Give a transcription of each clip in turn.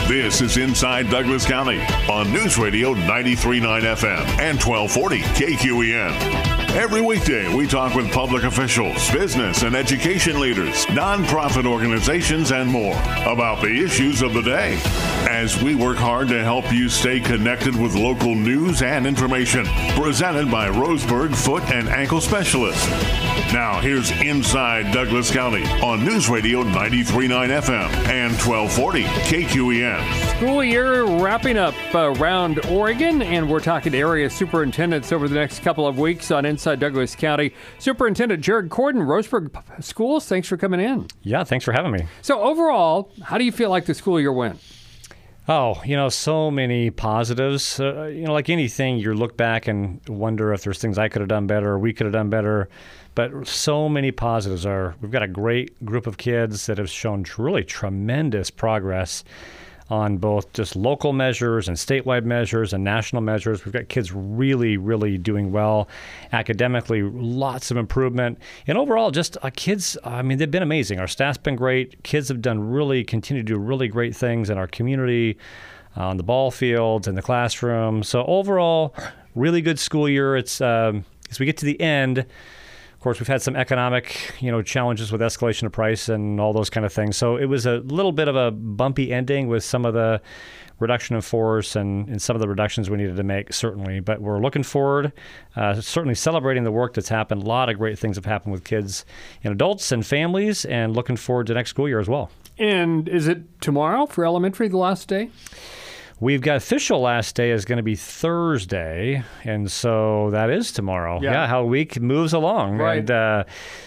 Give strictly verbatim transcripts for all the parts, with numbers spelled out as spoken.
This is Inside Douglas County on News Radio ninety-three point nine F M and twelve forty K Q E N. Every weekday, we talk with public officials, business and education leaders, nonprofit organizations, and more about the issues of the day. As we work hard to help you stay connected with local news and information, presented by Roseburg Foot and Ankle Specialist. Now, here's Inside Douglas County on News Radio ninety-three point nine F M and twelve forty K Q E N. School year wrapping up around Oregon, and we're talking to area superintendents over the next couple of weeks on Inside Douglas County. Superintendent Jared Corden, Roseburg Schools, thanks for coming in. Yeah, thanks for having me. So overall, how do you feel like the school year went? Oh, you know, so many positives. Uh, you know, like anything, you look back and wonder if there's things I could have done better or we could have done better. But so many positives are, we've got a great group of kids that have shown really tremendous progress on both just local measures and statewide measures and national measures. We've got kids really, really doing well. Academically, lots of improvement. And overall, just uh, kids, I mean, they've been amazing. Our staff's been great. Kids have done really, continue to do really great things in our community, uh, on the ball fields, in the classroom. So overall, really good school year. It's um, as we get to the end, of course, we've had some economic, you know, challenges with escalation of price and all those kind of things. So it was a little bit of a bumpy ending with some of the reduction in force and, and some of the reductions we needed to make, certainly. But we're looking forward, uh, certainly celebrating the work that's happened. A lot of great things have happened with kids and adults and families, and looking forward to next school year as well. And is it tomorrow for elementary, the last day? We've got official last day is going to be Thursday, and so that is tomorrow. Yeah, yeah how a week moves along. Right. And uh,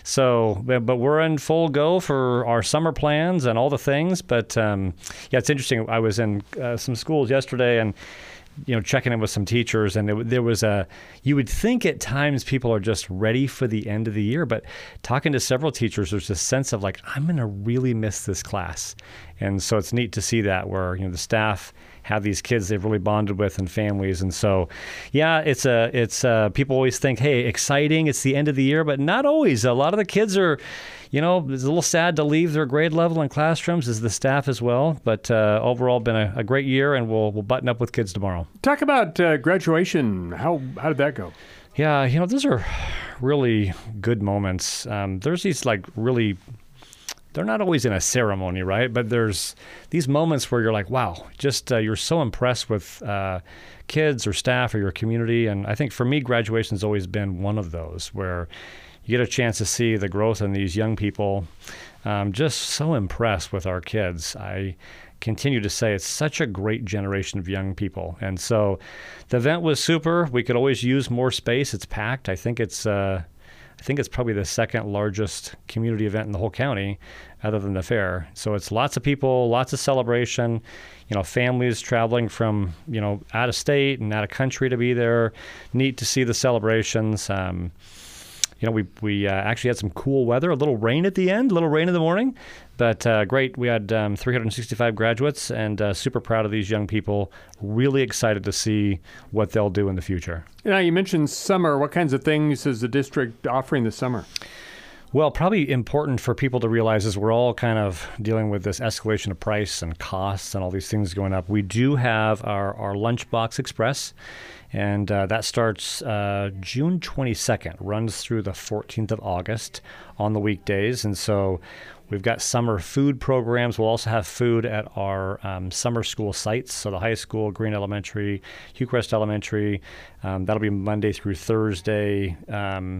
so, but we're in full go for our summer plans and all the things. But um, yeah, it's interesting. I was in uh, some schools yesterday and, you know, checking in with some teachers, and it, there was a, you would think at times people are just ready for the end of the year, but talking to several teachers, there's this sense of like, I'm going to really miss this class. And so it's neat to see that where, you know, the staff have these kids they've really bonded with and families. And so, yeah, it's a, it's a, people always think, hey, exciting, it's the end of the year, but not always. A lot of the kids are, you know, it's a little sad to leave their grade level in classrooms, as the staff as well. But uh, overall, been a, a great year, and we'll we'll button up with kids tomorrow. Talk about uh, graduation. How how did that go? Yeah, you know, those are really good moments. Um, there's these like really, they're not always in a ceremony, right? But there's these moments where you're like, wow, just uh, you're so impressed with uh, kids or staff or your community. And I think for me, graduation's always been one of those where you get a chance to see the growth in these young people. Um, just so impressed with our kids. I continue to say it's such a great generation of young people. And so the event was super. We could always use more space. It's packed. I think it's uh, I think it's probably the second largest community event in the whole county other than the fair. So it's lots of people, lots of celebration, you know, families traveling from, you know, out of state and out of country to be there. Neat to see the celebrations. Um, You know, we we uh, actually had some cool weather, a little rain at the end, a little rain in the morning, but uh, great. We had um, three hundred sixty-five graduates, and uh, super proud of these young people, really excited to see what they'll do in the future. Now, you mentioned summer. What kinds of things is the district offering this summer? Well, probably important for people to realize is we're all kind of dealing with this escalation of price and costs and all these things going up. We do have our, our Lunchbox Express, and uh, that starts uh, June twenty-second, runs through the fourteenth of August on the weekdays. And so we've got summer food programs. We'll also have food at our um, summer school sites. So the high school, Green Elementary, Hillcrest Elementary, um, that'll be Monday through Thursday. Um,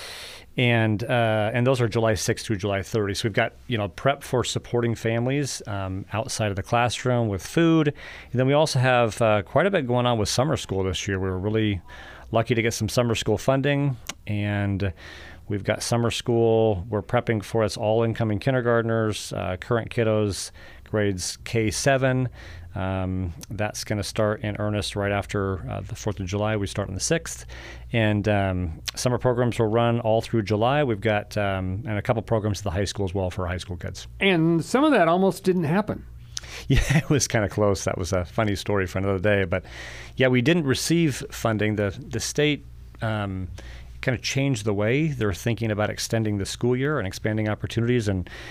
And uh, and those are July sixth through July thirtieth. So we've got, you know, prep for supporting families um, outside of the classroom with food. And then we also have uh, quite a bit going on with summer school this year. We were really lucky to get some summer school funding, and we've got summer school. We're prepping for us all incoming kindergartners, uh, current kiddos, grades K seven. Um, that's going to start in earnest right after uh, the fourth of July. We start on the sixth. And um, summer programs will run all through July. We've got um, and a couple programs at the high school as well for high school kids. And some of that almost didn't happen. Yeah, it was kind of close. That was a funny story for another day. But yeah, we didn't receive funding. The, the state um, kind of changed the way they're thinking about extending the school year and expanding opportunities. And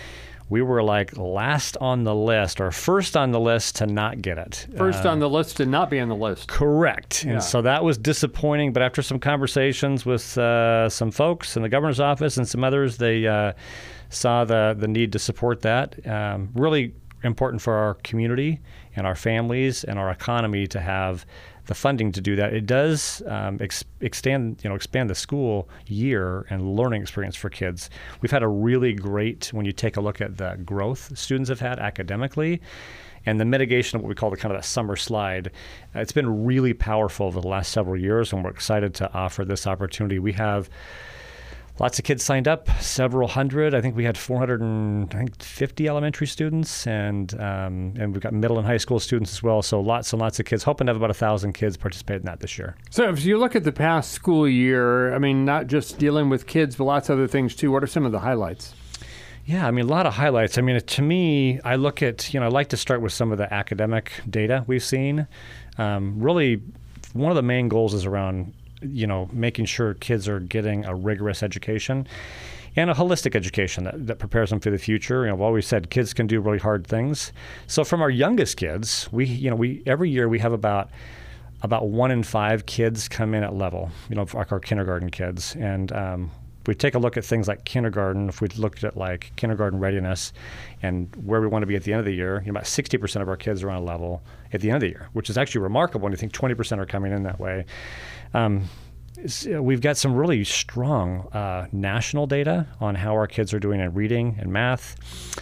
we were like last on the list or first on the list to not get it. First uh, on the list to not be on the list. Correct. Yeah. And so that was disappointing. But after some conversations with uh, some folks in the governor's office and some others, they uh, saw the, the need to support that. Um, really important for our community and our families and our economy to have the funding to do that. It does um, ex- extend, you know, expand the school year and learning experience for kids. We've had a really great, when you take a look at the growth students have had academically, and the mitigation of what we call the kind of that summer slide. Uh, it's been really powerful over the last several years, and we're excited to offer this opportunity. We have lots of kids signed up, several hundred. I think we had four hundred fifty elementary students, and um, and we've got middle and high school students as well. So lots and lots of kids. Hoping to have about a thousand kids participate in that this year. So if you look at the past school year, I mean, not just dealing with kids, but lots of other things too. What are some of the highlights? Yeah, I mean, a lot of highlights. I mean, to me, I look at, you know, I like to start with some of the academic data we've seen. Um, really, one of the main goals is around, you know, making sure kids are getting a rigorous education and a holistic education that, that prepares them for the future. You know, I've always said kids can do really hard things. So from our youngest kids, we, you know, we every year we have about about one in five kids come in at level, you know, like our kindergarten kids. And um, we take a look at things like kindergarten. If we looked at like kindergarten readiness and where we want to be at the end of the year, you know, about sixty percent of our kids are on a level at the end of the year, which is actually remarkable when you think twenty percent are coming in that way. Um, we've got some really strong uh, national data on how our kids are doing in reading and math.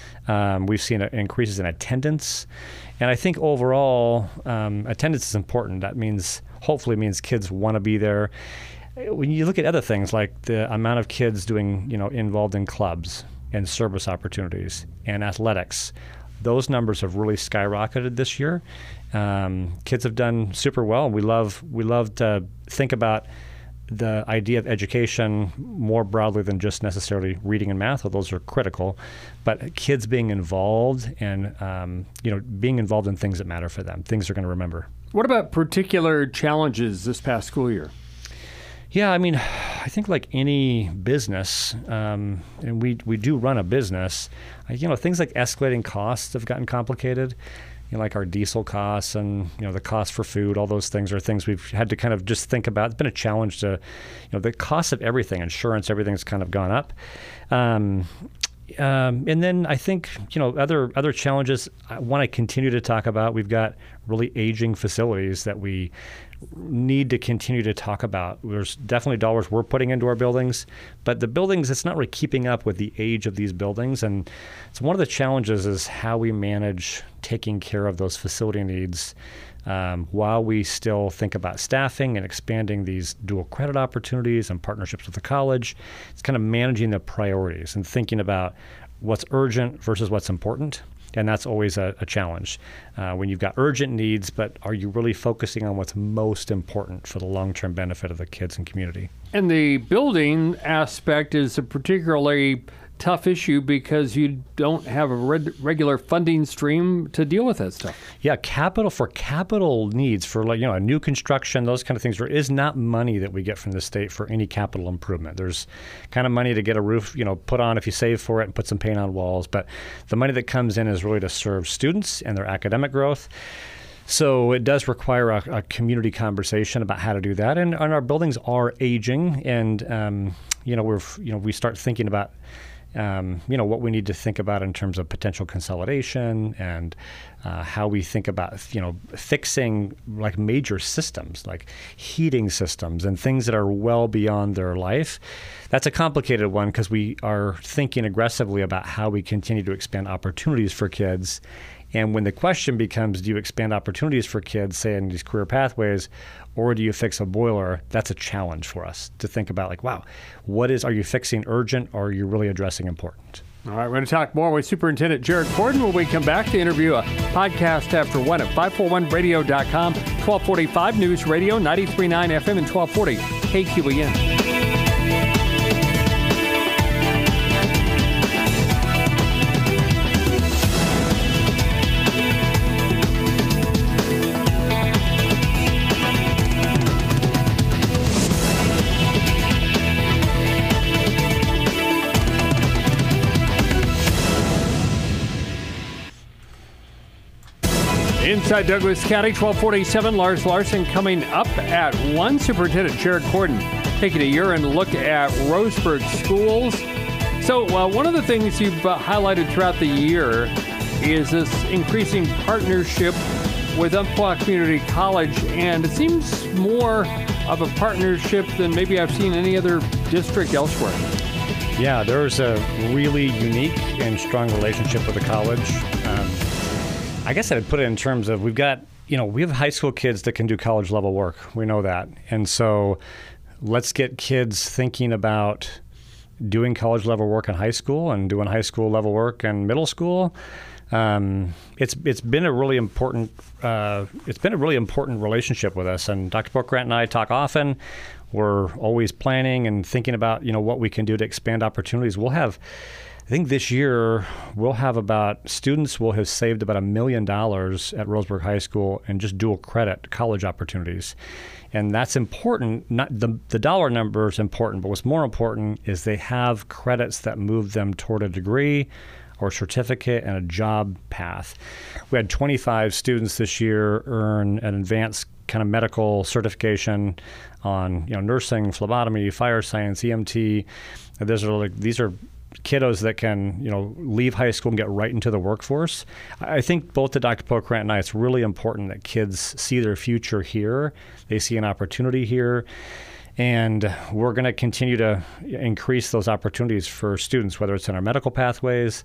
Um, we've seen increases in attendance. And I think overall, um, attendance is important. That means, hopefully means kids want to be there. When you look at other things like the amount of kids doing, you know, involved in clubs and service opportunities and athletics, those numbers have really skyrocketed this year. Um, kids have done super well. We love we love to think about the idea of education more broadly than just necessarily reading and math, although those are critical, but kids being involved and um, you know, being involved in things that matter for them, things they're going to remember. What about particular challenges this past school year? Yeah, I mean, I think like any business, um, and we we do run a business, you know, things like escalating costs have gotten complicated. You know, like our diesel costs and, you know, the cost for food, all those things are things we've had to kind of just think about. It's been a challenge to, you know, the cost of everything, insurance, everything's kind of gone up. Um, Um, and then I think, you know, other other challenges I want to continue to talk about. We've got really aging facilities that we need to continue to talk about. There's definitely dollars we're putting into our buildings, but the buildings, it's not really keeping up with the age of these buildings. And so one of the challenges is how we manage taking care of those facility needs Um, while we still think about staffing and expanding these dual credit opportunities and partnerships with the college. It's kind of managing the priorities and thinking about what's urgent versus what's important. And that's always a, a challenge uh, when you've got urgent needs, but are you really focusing on what's most important for the long-term benefit of the kids and community? And the building aspect is a particularly tough issue because you don't have a red, regular funding stream to deal with that stuff. Yeah, capital for capital needs for, like, you know, a new construction, those kind of things. There is not money that we get from the state for any capital improvement. There's kind of money to get a roof, you know, put on if you save for it and put some paint on walls. But the money that comes in is really to serve students and their academic growth. So it does require a, a community conversation about how to do that. And, and our buildings are aging, and um, you know, we're you know we start thinking about. Um, you know, what we need to think about in terms of potential consolidation and uh, how we think about, you know, fixing like major systems, like heating systems and things that are well beyond their life. That's a complicated one because we are thinking aggressively about how we continue to expand opportunities for kids. And when the question becomes, do you expand opportunities for kids, say in these career pathways, or do you fix a boiler? That's a challenge for us to think about, like, wow, what is, are you fixing urgent or are you really addressing important? All right, we're going to talk more with Superintendent Jared Corden when we come back to interview a podcast after one at five forty-one radio dot com, twelve forty-five News Radio, ninety-three point nine F M and twelve forty K Q E N. Inside Douglas County, twelve forty-seven, Lars Larson coming up at one. Superintendent Jared Corden taking a year and look at Roseburg schools. So uh, one of the things you've uh, highlighted throughout the year is this increasing partnership with Umpqua Community College, and it seems more of a partnership than maybe I've seen any other district elsewhere. Yeah, there's a really unique and strong relationship with the college. Um, I guess I'd put it in terms of we've got, you know, we have high school kids that can do college level work. We know that. And so let's get kids thinking about doing college level work in high school and doing high school level work in middle school. Um, it's it's been a really important uh, it's been a really important relationship with us. And Doctor Pokrant and I talk often. We're always planning and thinking about, you know, what we can do to expand opportunities. We'll have, I think this year we'll have about, students will have saved about a million dollars at Roseburg High School in just dual credit college opportunities. And that's important. Not the, the dollar number is important, but what's more important is they have credits that move them toward a degree or certificate and a job path. We had twenty-five students this year earn an advanced kind of medical certification on, you know, nursing, phlebotomy, fire science, E M T. These are like, these are kiddos that can, you know, leave high school and get right into the workforce. I think both to Doctor Pokrant and I, it's really important that kids see their future here. They see an opportunity here. And we're going to continue to increase those opportunities for students, whether it's in our medical pathways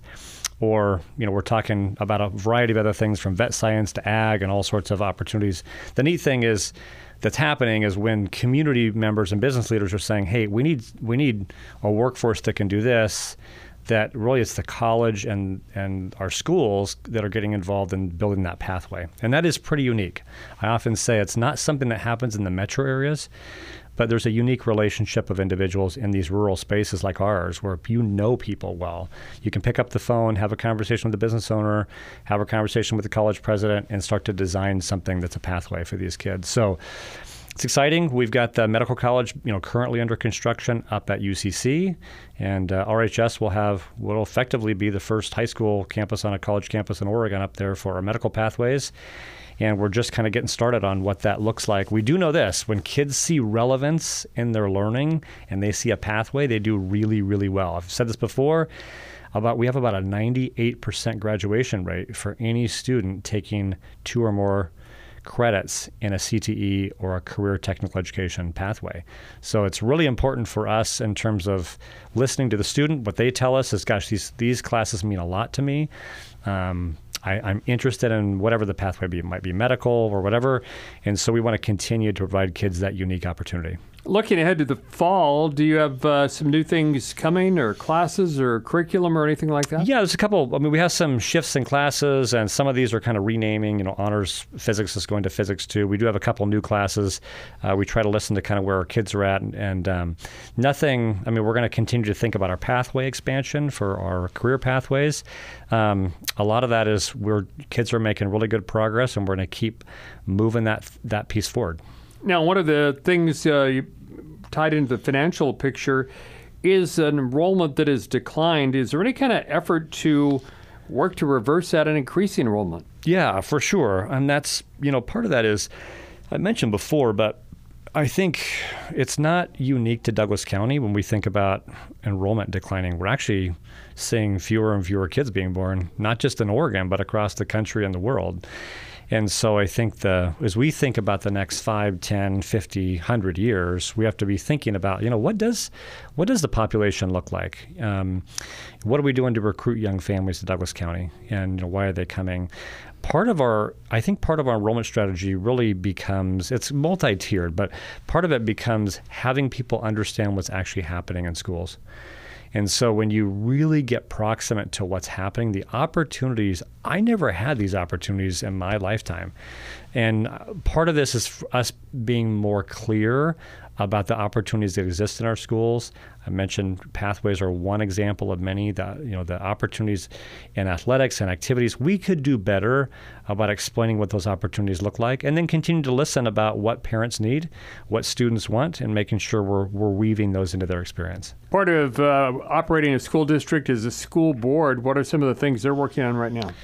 or, you know, we're talking about a variety of other things from vet science to ag and all sorts of opportunities. The neat thing is that's happening is when community members and business leaders are saying, hey, we need we need a workforce that can do this, that really it's the college and, and our schools that are getting involved in building that pathway. And that is pretty unique. I often say it's not something that happens in the metro areas, but there's a unique relationship of individuals in these rural spaces like ours where you know people well. You can pick up the phone, have a conversation with the business owner, have a conversation with the college president, and start to design something that's a pathway for these kids. So it's exciting. We've got the medical college, you know, currently under construction up at U C C, and uh, R H S will have will effectively be the first high school campus on a college campus in Oregon up there for our medical pathways. And we're just kind of getting started on what that looks like. We do know this, when kids see relevance in their learning and they see a pathway, they do really, really well. I've said this before, about we have about a ninety-eight percent graduation rate for any student taking two or more credits in a C T E or a career technical education pathway. So it's really important for us in terms of listening to the student. What they tell us is, gosh, these, these classes mean a lot to me. Um, I, I'm interested in whatever the pathway be. It might be medical or whatever. And so we want to continue to provide kids that unique opportunity. Looking ahead to the fall, do you have uh, some new things coming or classes or curriculum or anything like that? Yeah, there's a couple. I mean, we have some shifts in classes, and some of these are kind of renaming. You know, honors physics is going to physics two. We do have a couple new classes. Uh, we try to listen to kind of where our kids are at, and, and um, nothing, I mean, we're going to continue to think about our pathway expansion for our career pathways. Um, a lot of that is where kids are making really good progress, and we're going to keep moving that that piece forward. Now, one of the things uh, you tied into the financial picture is an enrollment that has declined. Is there any kind of effort to work to reverse that and increase the enrollment? Yeah, for sure. And that's, you know, part of that is, I mentioned before, but I think it's not unique to Douglas County when we think about enrollment declining. We're actually seeing fewer and fewer kids being born, not just in Oregon, but across the country and the world. And so I think the as we think about the next five, ten, fifty, one hundred years, we have to be thinking about, you know, what does what does the population look like? Um, what are we doing to recruit young families to Douglas County? And, you know, why are they coming? Part of our, I think part of our enrollment strategy really becomes, it's multi-tiered, but part of it becomes having people understand what's actually happening in schools. And so when you really get proximate to what's happening, the opportunities, I never had these opportunities in my lifetime. And part of this is us being more clear about the opportunities that exist in our schools. I mentioned pathways are one example of many. The, you know, the opportunities in athletics and activities. We could do better about explaining what those opportunities look like, and then continue to listen about what parents need, what students want, and making sure we're we're weaving those into their experience. Part of uh, operating a school district is a school board. What are some of the things they're working on right now?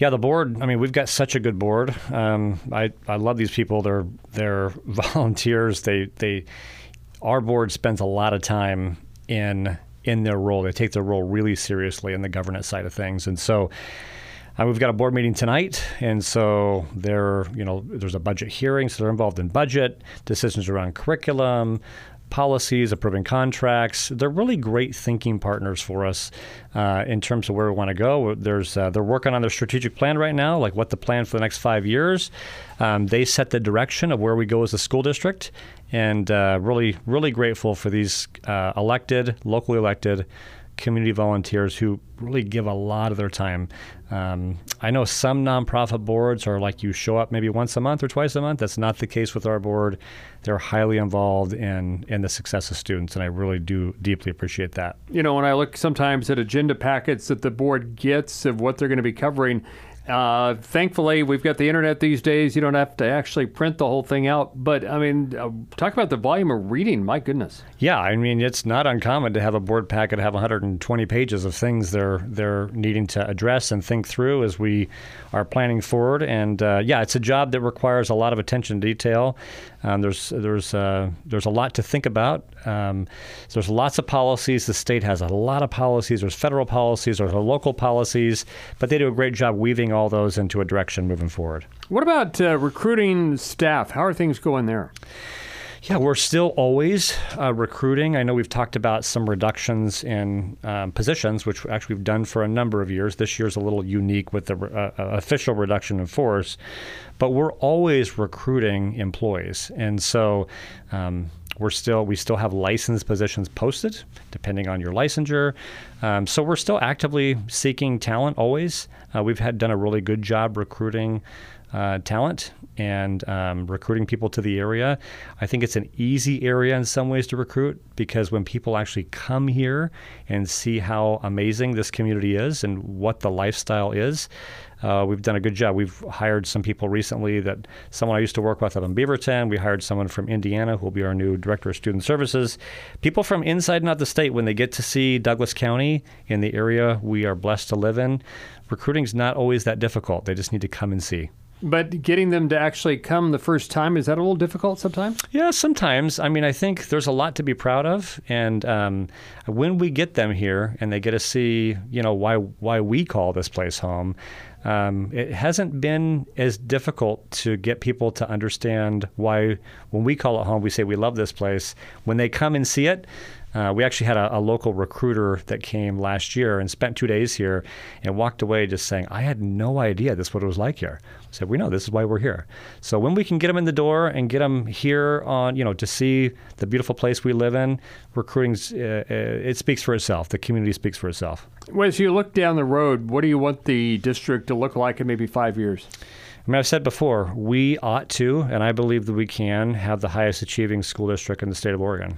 Yeah, the board, I mean, we've got such a good board. Um, I, I love these people. They're they're volunteers. They they our board spends a lot of time in in their role. They take their role really seriously in the governance side of things. And so uh, we've got a board meeting tonight, and so they're, you know, there's a budget hearing, so they're involved in budget, decisions around curriculum, policies, approving contracts. They're really great thinking partners for us uh, in terms of where we want to go. There's uh, they're working on their strategic plan right now, like what the plan for the next five years. Um, they set the direction of where we go as a school district, and uh, really, really grateful for these uh, elected, locally elected community volunteers who really give a lot of their time. Um, I know some nonprofit boards are like you show up maybe once a month or twice a month. That's not the case with our board. They're highly involved in, in the success of students, and I really do deeply appreciate that. You know, when I look sometimes at agenda packets that the board gets of what they're going to be covering, Uh, thankfully, we've got the internet these days. You don't have to actually print the whole thing out. But, I mean, uh, talk about the volume of reading. My goodness. Yeah, I mean, it's not uncommon to have a board packet have one hundred twenty pages of things they're they're needing to address and think through as we are planning forward. And, uh, yeah, it's a job that requires a lot of attention to detail. Um, there's there's uh, there's a lot to think about. Um, so there's lots of policies. The state has a lot of policies. There's federal policies. There's local policies. But they do a great job weaving all those into a direction moving forward. What about uh, recruiting staff? How are things going there? Yeah, we're still always uh, recruiting. I know we've talked about some reductions in um, positions, which actually we've done for a number of years. This year's a little unique with the uh, official reduction in force, but we're always recruiting employees. And so um, we're still we still have licensed positions posted, depending on your licensure. Um, so we're still actively seeking talent always. Uh, we've had done a really good job recruiting uh, talent and um, recruiting people to the area. I think it's an easy area in some ways to recruit, because when people actually come here and see how amazing this community is and what the lifestyle is, Uh, we've done a good job. We've hired some people recently, that someone I used to work with up in Beaverton. We hired someone from Indiana who will be our new Director of Student Services. People from inside and out the state, when they get to see Douglas County in the area we are blessed to live in, recruiting's not always that difficult. They just need to come and see. But getting them to actually come the first time, is that a little difficult sometimes? Yeah, sometimes. I mean, I think there's a lot to be proud of. And um, when we get them here and they get to see, you know, why why we call this place home, um, it hasn't been as difficult to get people to understand why, when we call it home, we say we love this place. When they come and see it, Uh, we actually had a, a local recruiter that came last year and spent two days here and walked away just saying, I had no idea this is what it was like here. I said, we know, this is why we're here. So when we can get them in the door and get them here on, you know, to see the beautiful place we live in, recruiting, uh, it speaks for itself. The community speaks for itself. Well, as you look down the road, what do you want the district to look like in maybe five years? I mean, I've said before, we ought to, and I believe that we can, have the highest achieving school district in the state of Oregon.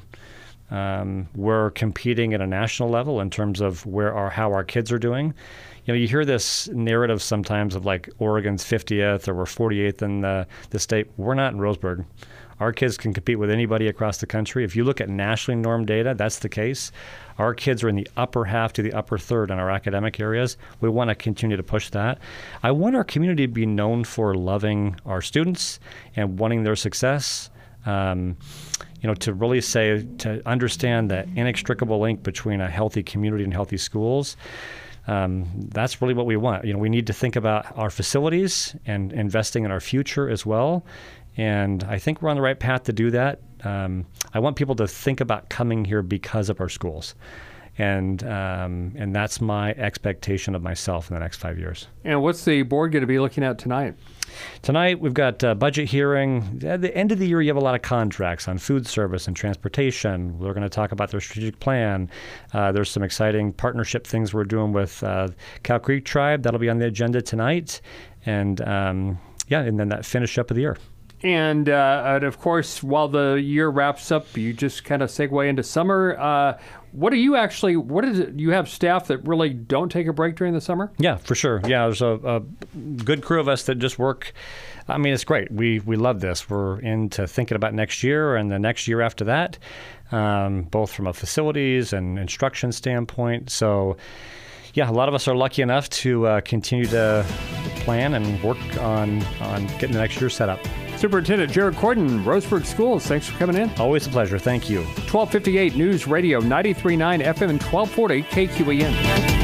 Um, we're competing at a national level in terms of where our how our kids are doing. You know, you hear this narrative sometimes of like Oregon's fiftieth or we're forty-eighth in the, the state. We're not in Roseburg. Our kids can compete with anybody across the country. If you look at nationally normed data, that's the case. Our kids are in the upper half to the upper third in our academic areas. We want to continue to push that. I want our community to be known for loving our students and wanting their success. Um, you know, to really say, to understand the inextricable link between a healthy community and healthy schools, um, that's really what we want. You know, we need to think about our facilities and investing in our future as well. And I think we're on the right path to do that. Um, I want people to think about coming here because of our schools. And um, and that's my expectation of myself in the next five years. And what's the board going to be looking at tonight? Tonight, we've got a budget hearing. At the end of the year, you have a lot of contracts on food service and transportation. We're going to talk about their strategic plan. Uh, there's some exciting partnership things we're doing with uh, Cow Creek Tribe. That'll be on the agenda tonight. And, um, yeah, and then that finish up of the year. And, uh, and of course, while the year wraps up, you just kind of segue into summer. Uh, what do you actually, what is it, you have staff that really don't take a break during the summer? Yeah, for sure. Yeah, there's a, a good crew of us that just work. I mean, it's great. We we love this. We're into thinking about next year and the next year after that, um, both from a facilities and instruction standpoint. So, yeah, a lot of us are lucky enough to uh, continue to plan and work on, on getting the next year set up. Superintendent Jared Corden, Roseburg Schools, thanks for coming in. Always a pleasure. Thank you. twelve fifty-eight News Radio, ninety-three point nine F M and twelve forty K Q E N.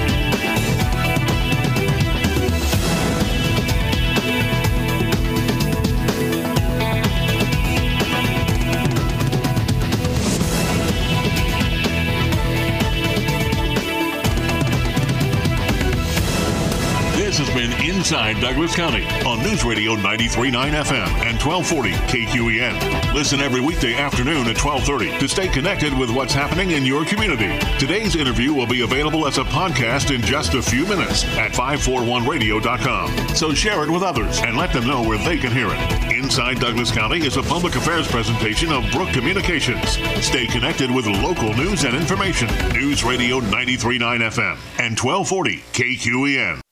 Inside Douglas County on News Radio ninety-three point nine F M and twelve forty K Q E N. Listen every weekday afternoon at twelve thirty to stay connected with what's happening in your community. Today's interview will be available as a podcast in just a few minutes at five forty-one radio dot com. So share it with others and let them know where they can hear it. Inside Douglas County is a public affairs presentation of Brook Communications. Stay connected with local news and information. News Radio ninety-three point nine F M and twelve forty K Q E N.